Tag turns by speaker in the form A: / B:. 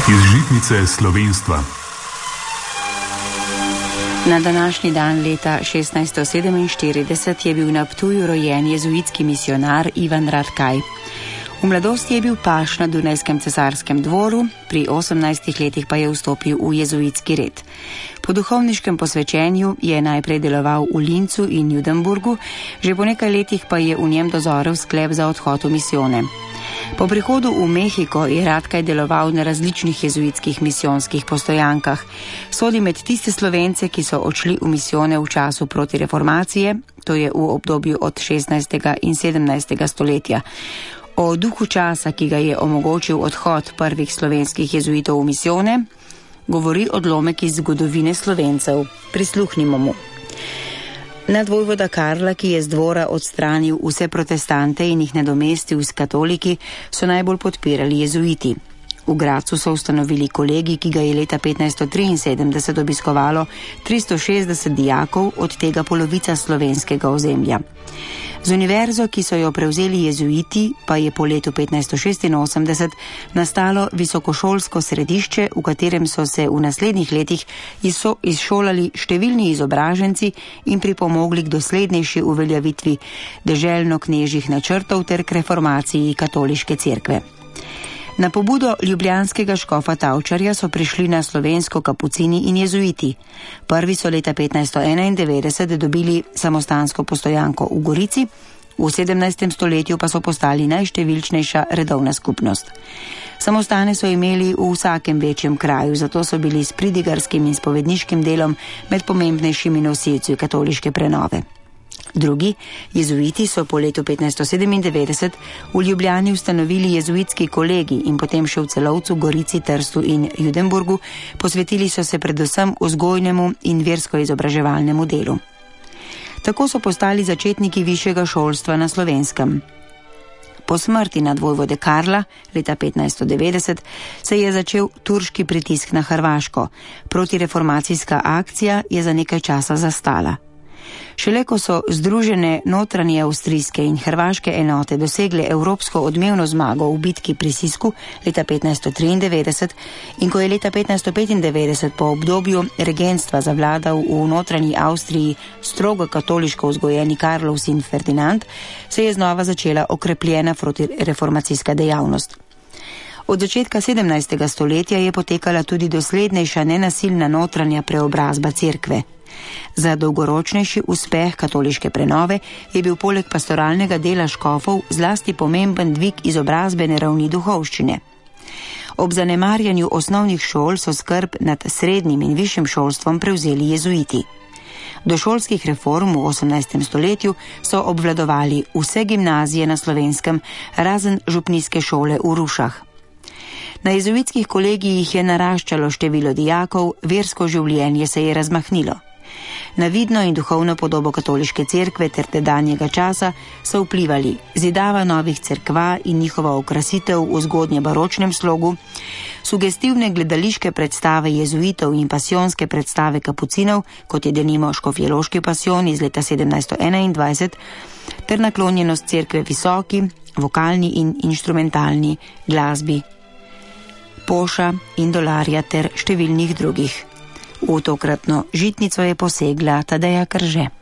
A: Iz žitnice slovenstva.
B: Na današnji dan leta 1647 je bil na Ptuju rojen jezuitski misionar Ivan Ratkaj. V mladosti je bil paš na Dunajskem cesarskem dvoru, pri 18 letih pa je vstopil v jezuitski red. Po duhovniškem posvečenju je najprej deloval v Lincu in Judenburgu, že po nekaj letih pa je v njem dozorel sklep za odhod v misijone. Po prihodu v Mehiko je Ratkaj deloval na različnih jezuitskih misijonskih postojankah. Sodi med tiste Slovence, ki so odšli v misijone v času protireformacije, to je v obdobju od 16. in 17. stoletja. O duhu časa, ki ga je omogočil odhod prvih slovenskih jezuitov v misijone, govori odlomek iz zgodovine Slovencev. Prisluhnimo mu. Nadvojvoda Karla, ki je z dvora odstranil vse protestante in jih nadomestil s katoliki, so najbolj podpirali jezuiti. V Gradcu so ustanovili kolegij, ki ga je leta 1573 obiskovalo 360 dijakov, od tega polovica slovenskega ozemlja. Z univerzo, ki so jo prevzeli jezuiti, pa je po letu 1586 nastalo visokošolsko središče, v katerem so se v naslednjih letih izšolali številni izobraženci in pripomogli k doslednejši uveljavitvi deželno-knežjih načrtov ter k reformaciji katoliške cerkve. Na pobudo ljubljanskega škofa Tavčarja so prišli na slovensko kapucini in jezuiti. Prvi so leta 1591 dobili samostansko postojanko v Gorici, v 17. stoletju pa so postali najštevilčnejša redovna skupnost. Samostane so imeli v vsakem večjem kraju, zato so bili s pridigarskim in spovedniškim delom med pomembnejšimi nosilci katoliške prenove. Drugi, jezuiti, so po letu 1597 v Ljubljani ustanovili jezuitski kolegij in potem še v Celovcu, Gorici, Trstu in Judenburgu. Posvetili so se predvsem vzgojnemu in versko-izobraževalnemu delu. Tako so postali začetniki višjega šolstva na Slovenskem. Po smrti nadvojvode Karla leta 1590 se je začel turški pritisk na Hrvaško. Protireformacijska akcija je za nekaj časa zastala. Šele ko so združene notranje avstrijske in hrvaške enote dosegle evropsko odmevno zmago v bitki pri Sisku leta 1593 in ko je leta 1595 po obdobju regentstva zavladal v notranji Avstriji strogo katoliško vzgojeni Karlov sin Ferdinand, se je znova začela okrepljena protireformacijska dejavnost. Od začetka 17. stoletja je potekala tudi doslednejša nenasilna notranja preobrazba cerkve. Za dolgoročnejši uspeh katoliške prenove je bil poleg pastoralnega dela škofov zlasti pomemben dvig izobrazbene ravni duhovščine. Ob zanemarjanju osnovnih šol so skrb nad srednjim in višjim šolstvom prevzeli jezuiti. Do šolskih reform v 18. stoletju so obvladovali vse gimnazije na Slovenskem, razen župnijske šole v Rušah. Na jezuitskih kolegijih je naraščalo število dijakov, versko življenje se je razmahnilo. Na vidno in duhovno podobo katoliške cerkve ter tedanjega časa so vplivali zidava novih cerkva in njihova okrasitev v zgodnje baročnem slogu, sugestivne gledališke predstave jezuitov in pasijonske predstave kapucinov, kot je denimo Škofjeloški pasijon iz leta 1721, ter naklonjenost cerkve visoki, vokalni in inštrumentalni glasbi, Poša in Dolarja ter številnih drugih. V tokratno žitnico je posegla Tadeja Krže.